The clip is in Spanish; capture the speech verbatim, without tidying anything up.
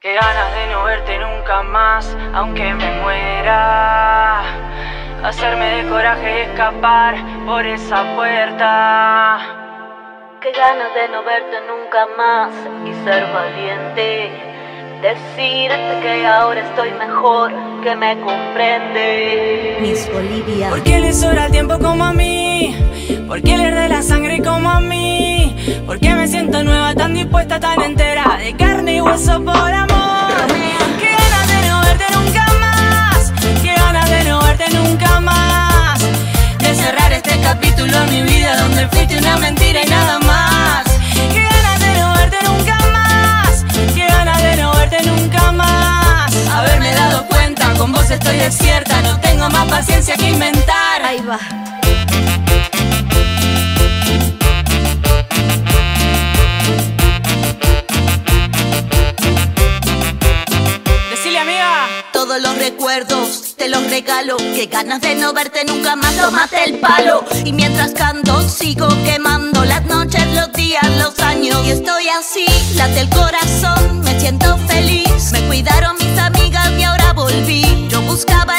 Qué ganas de no verte nunca más, aunque me muera. Hacerme de coraje y escapar por esa puerta. Qué ganas de no verte nunca más y ser valiente. Decirte que ahora estoy mejor, que me comprende. Miss Bolivia. ¿Por qué le sobra el tiempo como a mí? ¿Por qué le arde la sangre como a mí? ¿Por qué me siento nueva, tan dispuesta, tan entera, de carne y hueso por amor? Qué ganas de no verte nunca más. Qué ganas de no verte nunca más. De cerrar este capítulo en mi vida donde fuiste una mentira y nada más. Qué ganas de no verte nunca más. Qué ganas de no verte nunca más. Haberme dado cuenta, con vos estoy desierta. No tengo más paciencia que inventar. Ahí va. Decile, amiga. Todos los recuerdos te los regalo. Qué ganas de no verte nunca más, tómate el palo. Y mientras canto sigo quemando las noches, los días, los años. Y estoy así, late el corazón, me siento feliz. Me cuidaron mis amigas y ahora volví. Yo buscaba